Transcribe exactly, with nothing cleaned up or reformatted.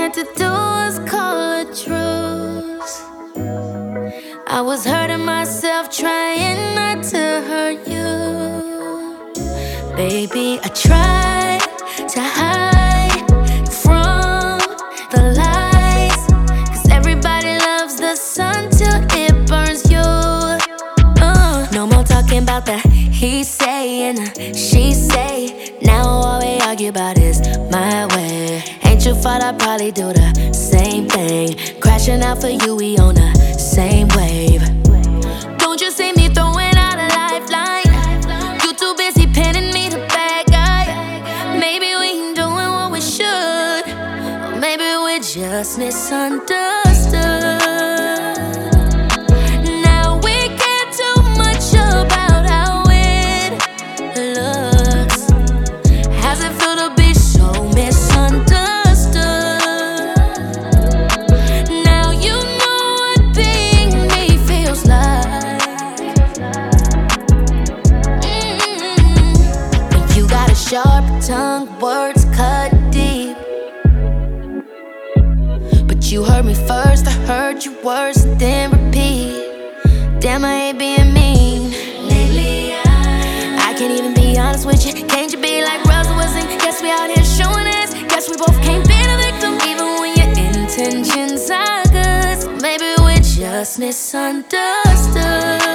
had to do was call a truce. I was hurting myself, trying not to hurt you. Baby, I tried to hide from the lies, 'cause everybody loves the sun till it burns you. uh, No more talking about the he say and the she say. Now all we argue about is my way. Ain't your fault, I probably do the same thing. Crashing out for you, we on the same wave. Don't you see me throwing out a lifeline? You too busy pinning me the bad guy. Maybe we ain't doing what we should, or maybe we're just misunderstood. Now we care too much about how it looks. How's it feel to be so misunderstood? Now you know what being me feels like. mm-hmm. When you got a sharp tongue, words cut deep. But you heard me first, I heard you worse, and then repeat. Damn, I ain't being mean. Lately I, I can't even be honest with you. Can't you be like Russell Wilson? Guess we out here showing us. Guess we both can't be the victim, even when your intentions are good. So maybe we're just misunderstood.